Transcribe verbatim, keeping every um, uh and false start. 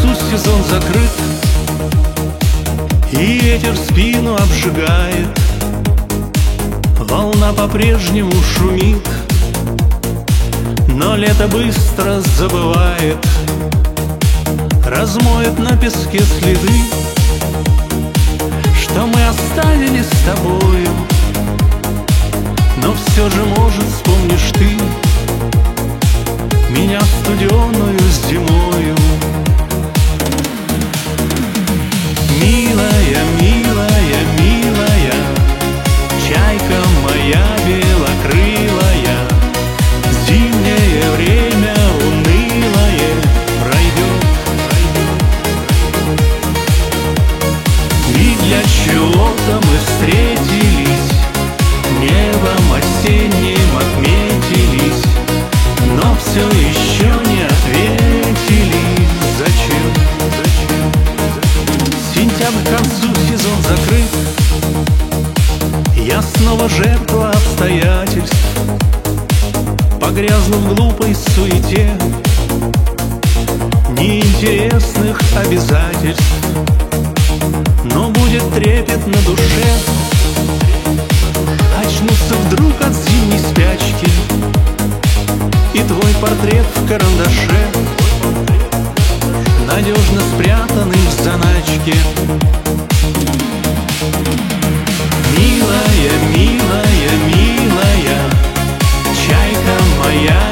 концу сезон закрыт, и ветер спину обжигает. Волна по-прежнему шумит, но лето быстро забывает, размоет на песке следы, что мы оставили с тобою. Но все же, может, вспомнишь ты меня студеную зимою. Милая, милая, милая, чайка моя белокрылая, зимнее время унылое пройдет, пройдет. И для чего-то мы встретились, небом осенним отметились, но все еще не ответили. Зачем? Зачем? Сентябрь к концу, сезон закрыт, я снова жертва обстоятельств, погрязла в глупой суете неинтересных обязательств. Но будет трепет на душе, очнуться вдруг от зимней спячки, и твой портрет в карандаше, надежно спрятанный в заначке. Милая, милая, милая, чайка моя